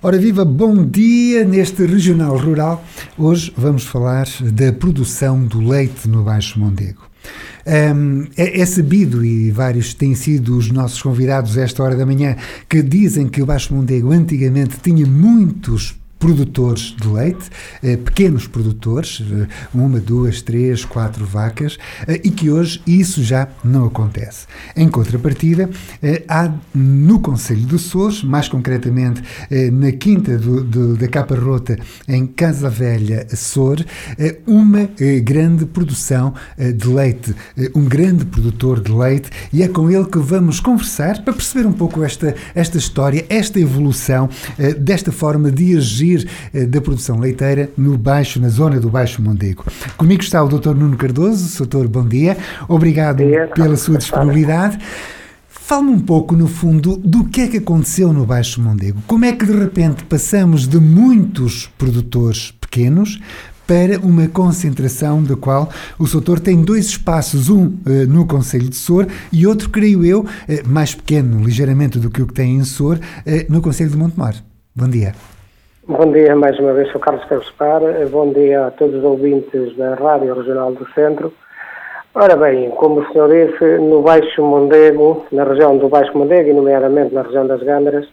Ora viva, bom dia neste Regional Rural. Hoje vamos falar da produção do leite no Baixo Mondego. É sabido, e vários têm sido os nossos convidados a esta hora da manhã, que dizem que o Baixo Mondego antigamente tinha muitos produtores de leite, pequenos produtores, 1, 2, 3, 4 vacas, e que hoje isso já não acontece. Em contrapartida, há no Concelho de Sores, mais concretamente na Quinta da Capa Rota, em Casa Velha, Sor, uma grande produção de leite, um grande produtor de leite, e é com ele que vamos conversar para perceber um pouco esta história, esta evolução desta forma de agir da produção leiteira na zona do Baixo Mondego. Comigo está o Dr. Nuno Cardoso. Doutor, bom dia. Obrigado pela sua disponibilidade. Fale-me um pouco, no fundo, do que é que aconteceu no Baixo Mondego. Como é que, de repente, passamos de muitos produtores pequenos para uma concentração da qual o Soutor tem 2 espaços, um no Concelho de Sor e outro, creio eu, mais pequeno, ligeiramente do que o que tem em Sor, no Concelho de Montemor. Bom dia. Bom dia mais uma vez, sou Carlos Carlos-Par. Bom dia a todos os ouvintes da Rádio Regional do Centro. Ora bem, como o senhor disse, no Baixo Mondego, na região do Baixo Mondego e nomeadamente na região das Gâmaras,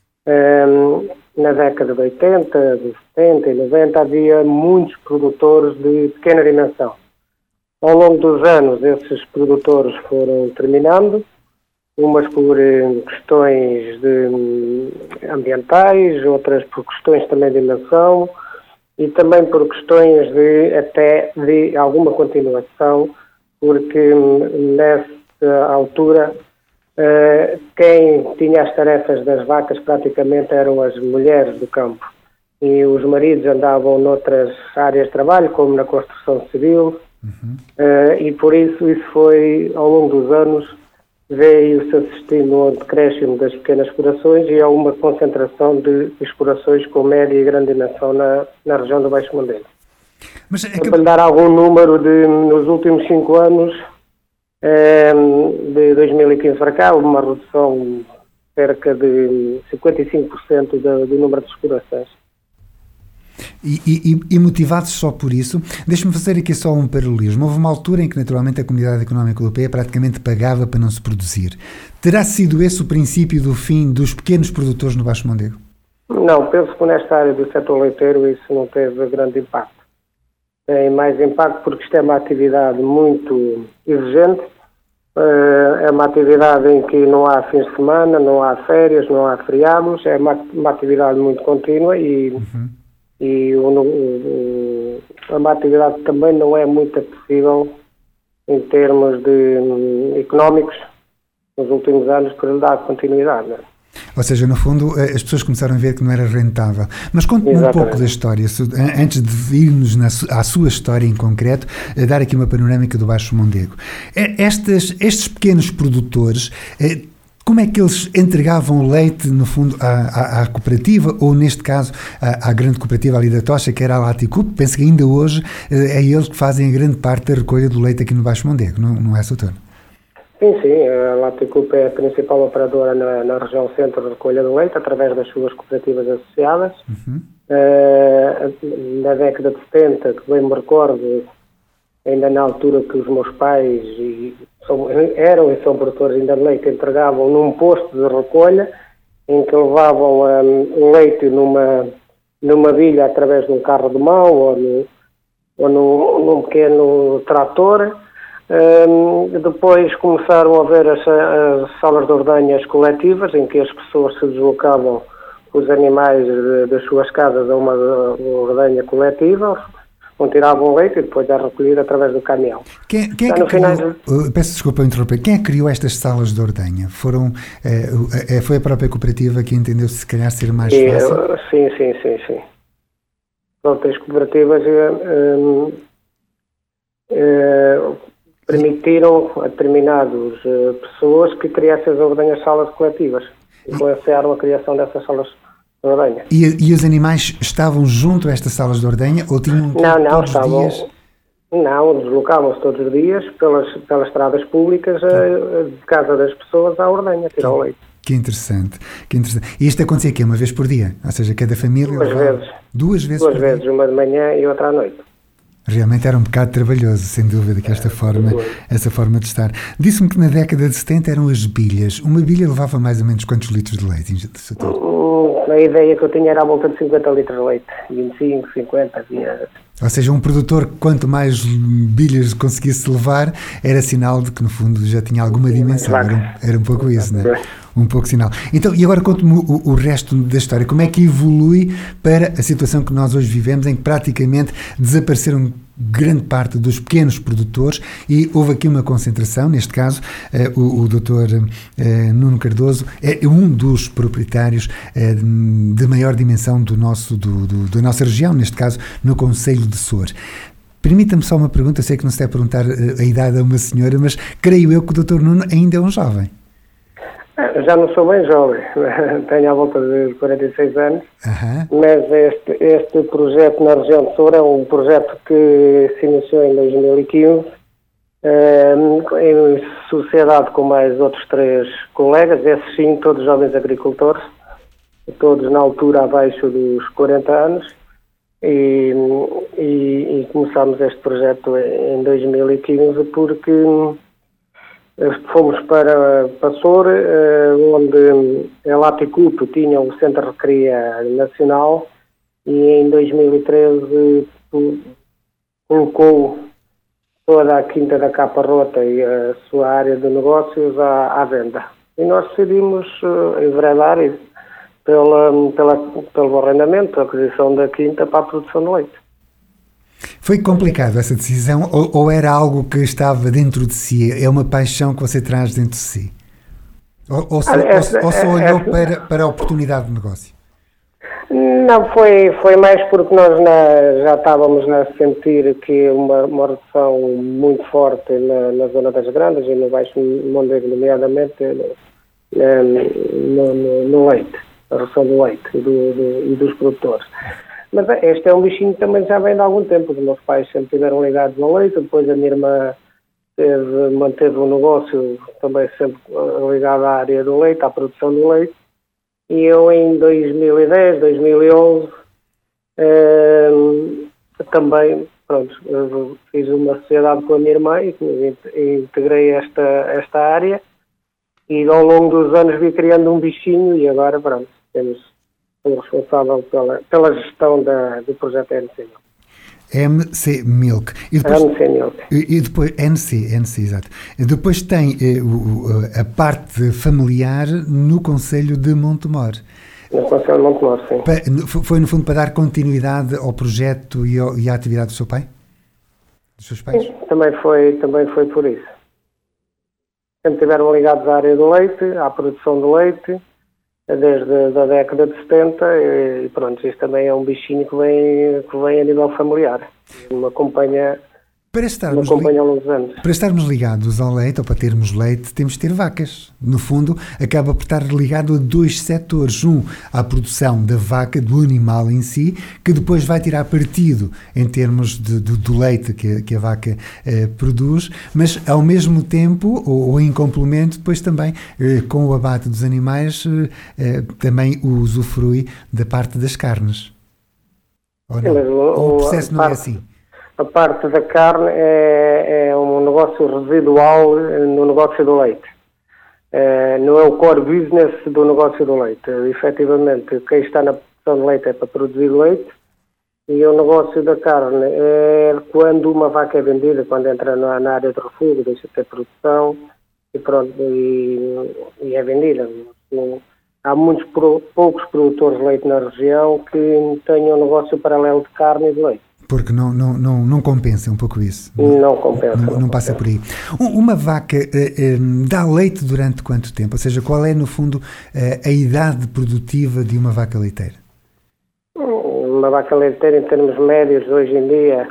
na década de 80, de 70 e 90 havia muitos produtores de pequena dimensão. Ao longo dos anos esses produtores foram terminando, umas por questões ambientais, outras por questões também de dimensão e também por questões de alguma continuação, porque nessa altura quem tinha as tarefas das vacas praticamente eram as mulheres do campo e os maridos andavam noutras áreas de trabalho, como na construção civil, e por isso foi, ao longo dos anos, veio-se assistindo ao decréscimo das pequenas explorações e a uma concentração de explorações com média e grande dimensão na região do Baixo Mondego. Mas para lhe dar algum número, nos últimos 5 anos, de 2015 para cá, houve uma redução de cerca de 55% do número de explorações. E motivados só por isso, deixe-me fazer aqui só um paralelismo. Houve uma altura em que naturalmente a Comunidade Económica Europeia praticamente pagava para não se produzir. Terá sido esse o princípio do fim dos pequenos produtores no Baixo Mondego? Não, penso que nesta área do setor leiteiro isso não teve grande impacto. Tem mais impacto porque isto é uma atividade muito exigente, é uma atividade em que não há fins de semana, não há férias, não há feriados, é uma atividade muito contínua e uma atividade que também não é muito acessível em termos económicos nos últimos anos por lhe dar continuidade. Não é? Ou seja, no fundo, as pessoas começaram a ver que não era rentável. Mas conte-me um pouco da história, antes de irmos à sua história em concreto, dar aqui uma panorâmica do Baixo Mondego. Estes pequenos produtores, como é que eles entregavam o leite, no fundo, à cooperativa, ou neste caso, à grande cooperativa ali da Tocha, que era a Laticup? Penso que ainda hoje é eles que fazem a grande parte da recolha do leite aqui no Baixo Mondego, não é, Soutor? Sim, a Laticup é a principal operadora na região centro de recolha do leite, através das suas cooperativas associadas. Na década de 70, que bem me recordo, ainda na altura que os meus pais eram e são produtores ainda de leite, entregavam num posto de recolha, em que levavam o leite numa bilha através de um carro de mão ou num pequeno trator. Depois começaram a haver as salas de ordenhas coletivas, em que as pessoas se deslocavam os animais das suas casas a uma ordenha coletiva, onde tiravam leite e depois era recolhido através do caminhão. Peço desculpa interromper. Quem é que criou estas salas de ordenha? Foi a própria cooperativa que entendeu se calhar ser mais fácil? Sim. Outras cooperativas permitiram a determinadas pessoas que criassem as ordenhas salas coletivas. Influenciaram a criação dessas salas de ordenha. E os animais estavam junto a estas salas de ordenha ou tinham todos os dias? Não, deslocavam-se todos os dias pelas estradas públicas de casa das pessoas à ordenha, tirar o leite. Que interessante, que interessante. E isto acontecia aqui uma vez por dia? Ou seja, cada família... Duas vezes. Duas vezes Duas por vezes, dia? uma de manhã e outra à noite. Realmente era um bocado trabalhoso, sem dúvida, que essa forma de estar. Disse-me que na década de 70 eram as bilhas. Uma bilha levava mais ou menos quantos litros de leite? A ideia que eu tinha era à volta de 50 litros de leite. 25, 50, havia... Ou seja, um produtor, quanto mais bilhas conseguisse levar, era sinal de que, no fundo, já tinha alguma dimensão. Era um pouco isso, não é? Um pouco sinal. Então, e agora conte-me o resto da história. Como é que evolui para a situação que nós hoje vivemos, em que praticamente desapareceram grande parte dos pequenos produtores e houve aqui uma concentração, neste caso o Dr. Nuno Cardoso é um dos proprietários de maior dimensão da nossa região, neste caso no concelho de Soures. Permita-me só uma pergunta, eu sei que não se deve perguntar a idade a uma senhora, mas creio eu que o Dr. Nuno ainda é um jovem. Já não sou bem jovem, tenho à volta de 46 anos, mas este projeto na região de Soura é um projeto que se iniciou em 2015, em sociedade com mais outros 3 colegas, esses sim, todos jovens agricultores, todos na altura abaixo dos 40 anos, e começámos este projeto em 2015 porque... Fomos para Soure, onde a Laticulto tinha o Centro de Recria Nacional e em 2013 colocou toda a Quinta da Caparrota e a sua área de negócios à venda. E nós decidimos enveredar pelo arrendamento, a aquisição da Quinta para a produção de leite. Foi complicado essa decisão ou era algo que estava dentro de si? É uma paixão que você traz dentro de si? Ou só olhou para a oportunidade de negócio? Não, foi mais porque nós já estávamos a sentir que uma redução muito forte na zona das Grandes e no Baixo Mondego, nomeadamente no leite, a redução do leite e dos produtores. Mas este é um bichinho que também já vem de algum tempo. Os meus pais sempre estiveram ligados ao leite, depois a minha irmã manteve um negócio também sempre ligado à área do leite, à produção do leite. E eu em 2010, 2011 também fiz uma sociedade com a minha irmã e integrei esta área e ao longo dos anos vi criando um bichinho e agora sou responsável pela gestão do projeto NC Milk. MC Milk. MC Milk. E depois, NC, exato. Depois tem a parte familiar no Concelho de Montemor. No Concelho de Montemor, sim. Foi, no fundo, para dar continuidade ao projeto e à atividade do seu pai? Dos seus pais? Sim, também foi por isso. Sempre estiveram ligados à área do leite, à produção do leite, desde a década de 70 e pronto, isto também é um bichinho que vem a nível familiar. Me acompanha ao longo dos anos. Para estarmos ligados ao leite, ou para termos leite, temos de ter vacas. No fundo, acaba por estar ligado a 2 setores. Um, à produção da vaca, do animal em si, que depois vai tirar partido em termos do leite que a vaca produz, mas ao mesmo tempo, ou em complemento, depois também, com o abate dos animais, também usufrui da parte das carnes. Ou não? Ou o processo não é assim? A parte da carne é um negócio residual no negócio do leite. Não é o core business do negócio do leite. Efetivamente, quem está na produção de leite é para produzir leite e o negócio da carne é quando uma vaca é vendida, quando entra na área de refúgio, deixa de ter produção e pronto, e é vendida. Há poucos produtores de leite na região que tenham um negócio paralelo de carne e de leite. Porque não compensa um pouco isso. Não compensa. Não passa por aí. Uma vaca dá leite durante quanto tempo? Ou seja, qual é, no fundo, a idade produtiva de uma vaca leiteira? Uma vaca leiteira, em termos médios, hoje em dia,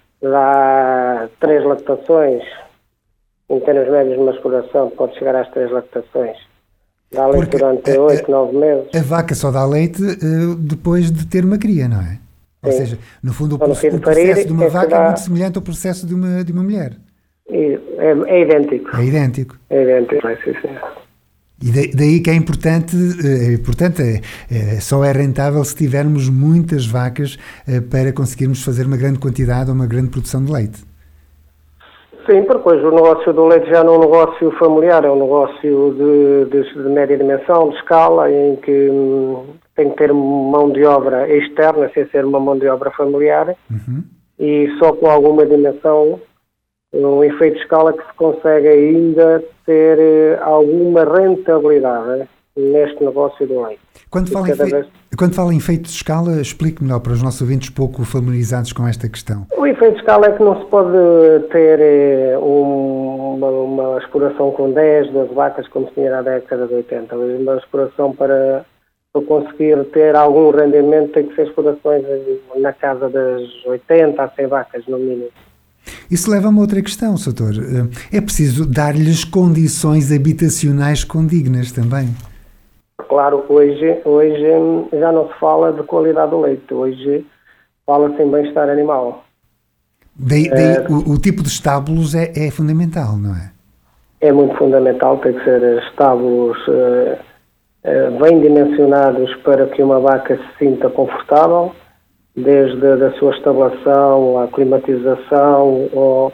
dá 3 lactações. Em termos médios de masculação, pode chegar às 3 lactações. Dá leite durante 8, 9 meses. A vaca só dá leite depois de ter uma cria, não é? Ou seja, no fundo, o processo de uma vaca é muito semelhante ao processo de uma mulher. É idêntico. É idêntico. É idêntico, sim. E daí que é importante, só é rentável se tivermos muitas vacas para conseguirmos fazer uma grande quantidade ou uma grande produção de leite. Sim, porque hoje o negócio do leite já não é um negócio familiar, é um negócio de média dimensão, de escala, em que tem que ter mão de obra externa, sem ser uma mão de obra familiar, e só com alguma dimensão, um efeito de escala, que se consegue ainda ter alguma rentabilidade neste negócio do leite. Quando fala em efeito de escala, explique melhor para os nossos ouvintes pouco familiarizados com esta questão. O efeito de escala é que não se pode ter uma exploração com 10, 12 vacas, como se tinha na década de 80. Uma exploração para conseguir ter algum rendimento tem que ser explorações na casa das 80 a 100 vacas, no mínimo. Isso leva-me a outra questão, Soutor. É preciso dar-lhes condições habitacionais condignas também. Claro, hoje já não se fala de qualidade do leite, hoje fala-se em bem-estar animal. Daí o tipo de estábulos é fundamental, não é? É muito fundamental, tem que ser estábulos bem dimensionados para que uma vaca se sinta confortável, desde a sua estabulação, à climatização,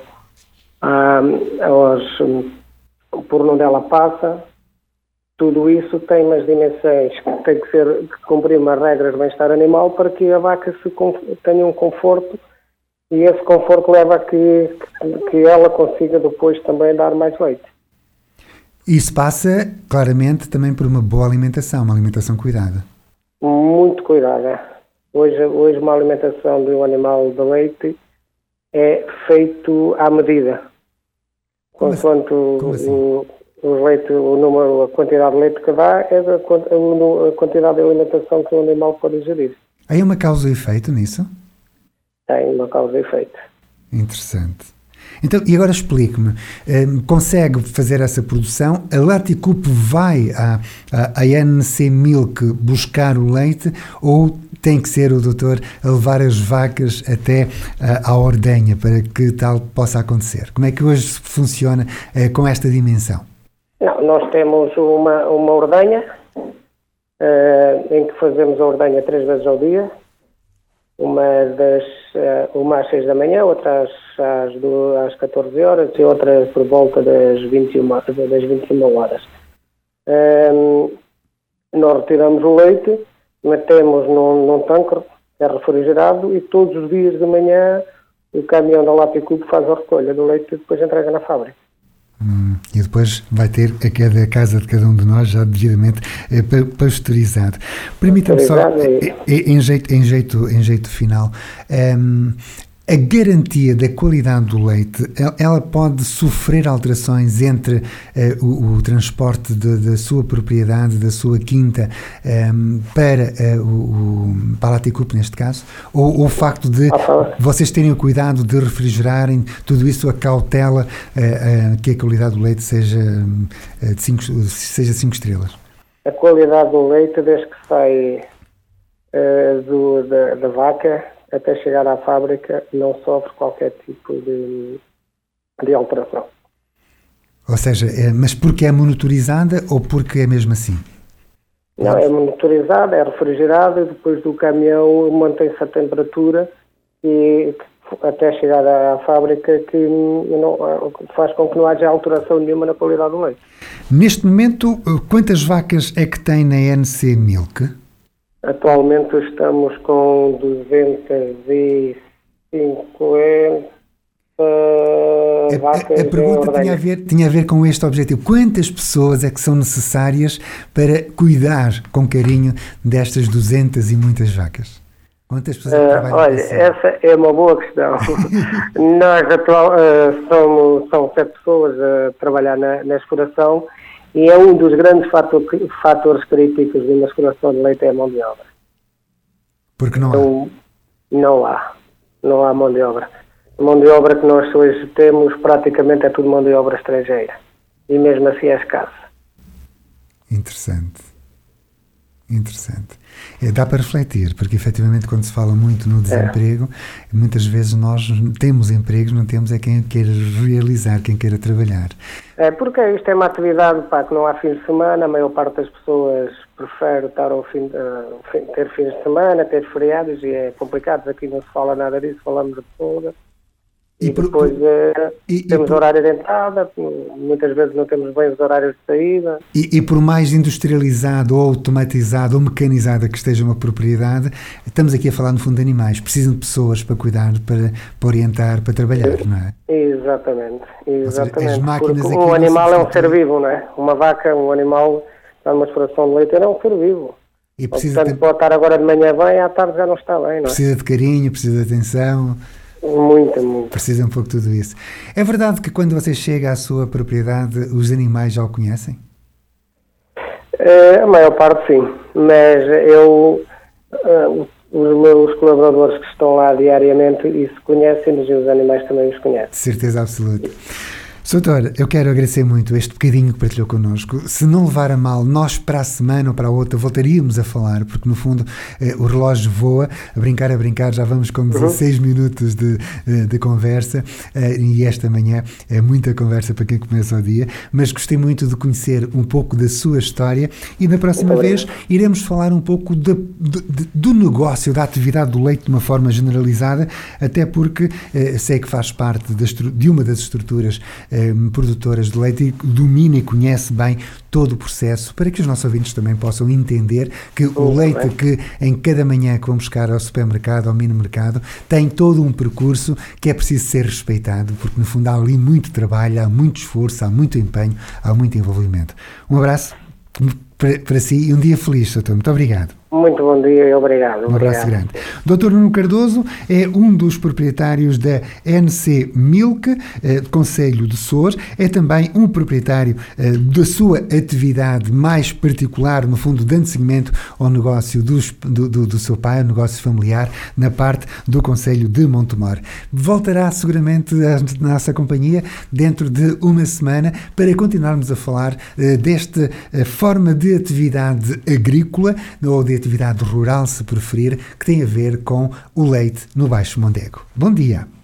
por onde ela passa. Tudo isso tem umas dimensões que tem que cumprir umas regras de bem-estar animal para que a vaca tenha um conforto, e esse conforto leva a que ela consiga depois também dar mais leite. Isso passa claramente também por uma boa alimentação, uma alimentação cuidada. Muito cuidada. Hoje uma alimentação de um animal de leite é feito à medida. Consoante o leite, a quantidade de leite que dá é a quantidade de alimentação que o animal pode ingerir. Há uma causa e efeito nisso? Tem uma causa e efeito. Interessante. Então, e agora explique-me, consegue fazer essa produção? A Laticup vai à NC Milk buscar o leite, ou tem que ser o doutor a levar as vacas até à ordenha para que tal possa acontecer? Como é que hoje funciona com esta dimensão? Não, nós temos uma ordenha em que fazemos a ordenha 3 vezes ao dia, uma às 6 da manhã, outra às 14 horas e outra por volta das 21 horas. Nós retiramos o leite, metemos num tanque, é refrigerado, e todos os dias de manhã o caminhão da Laticup faz a recolha do leite e depois entrega na fábrica. E depois vai ter a cada casa de cada um de nós já devidamente pasteurizado. Permita-me só, em jeito final, a garantia da qualidade do leite, ela pode sofrer alterações entre o transporte da sua propriedade, da sua quinta, para a Laticup, neste caso, ou o facto de vocês terem o cuidado de refrigerarem, tudo isso acautela que a qualidade do leite seja 5 estrelas? A qualidade do leite, desde que sai da vaca até chegar à fábrica, não sofre qualquer tipo de alteração. Ou seja, mas porque é monitorizada ou porque é mesmo assim? Não, é monitorizada, é refrigerada, e depois do caminhão mantém-se a temperatura e até chegar à fábrica, que faz com que não haja alteração nenhuma na qualidade do leite. Neste momento, quantas vacas é que tem na NC Milk? Atualmente estamos com 250 vacas. A pergunta tinha a ver com este objetivo. Quantas pessoas é que são necessárias para cuidar com carinho destas 200 e muitas vacas? Quantas pessoas é que trabalham? Olha, essa é uma boa questão. Nós são 7 pessoas a trabalhar na exploração, e é um dos grandes fatores críticos de uma exploração de leite, é a mão de obra. Porque não há? Não há mão de obra. A mão de obra que nós hoje temos praticamente é tudo mão de obra estrangeira. E mesmo assim é escassa. Interessante. Interessante. Dá para refletir, porque efetivamente quando se fala muito no desemprego, muitas vezes nós temos empregos, não temos quem queira realizar, quem queira trabalhar. Porque isto é uma atividade que não há fim de semana, a maior parte das pessoas prefere estar ter fins de semana, ter feriados, e é complicado. Aqui não se fala nada disso, falamos de tudo. E depois temos horário de entrada, muitas vezes não temos bem os horários de saída. E por mais industrializado ou automatizado ou mecanizada que esteja uma propriedade, estamos aqui a falar no fundo de animais, precisam de pessoas para cuidar, para orientar, para trabalhar, não é? Exatamente. Seja, as máquinas porque um animal é um ser vivo, não é? Uma vaca, um animal, dá uma exploração de leite, é um ser vivo. E portanto, pode estar agora de manhã bem, à tarde já não está bem, não é? Precisa de carinho, precisa de atenção. Muito. Precisa um pouco de tudo isso. É verdade que quando você chega à sua propriedade, os animais já o conhecem? A maior parte sim, mas os meus colaboradores que estão lá diariamente, isso conhecem-nos, e os animais também os conhecem. Certeza absoluta. Soutor, eu quero agradecer muito este bocadinho que partilhou connosco. Se não levar a mal, nós para a semana ou para a outra voltaríamos a falar, porque no fundo o relógio voa, a brincar, já vamos com 16 minutos de conversa, e esta manhã é muita conversa para quem começa o dia, mas gostei muito de conhecer um pouco da sua história, e na próxima vez iremos falar um pouco do negócio, da atividade do leite de uma forma generalizada, até porque sei que faz parte de uma das estruturas produtoras de leite e domina e conhece bem todo o processo, para que os nossos ouvintes também possam entender que o leite que em cada manhã que vão buscar ao supermercado, ao mini-mercado, tem todo um percurso que é preciso ser respeitado, porque no fundo há ali muito trabalho, há muito esforço, há muito empenho, há muito envolvimento. Um abraço para si e um dia feliz, doutor. Muito obrigado. Muito bom dia e obrigado. Um abraço grande. Dr. Nuno Cardoso é um dos proprietários da NC Milk, Concelho de Sores, é também um proprietário da sua atividade mais particular, no fundo, dando seguimento ao negócio do seu pai, ao negócio familiar, na parte do Concelho de Montemor. Voltará seguramente à nossa companhia dentro de uma semana para continuarmos a falar desta forma de atividade agrícola ou de atividade rural, se preferir, que tem a ver com o leite no Baixo Mondego. Bom dia!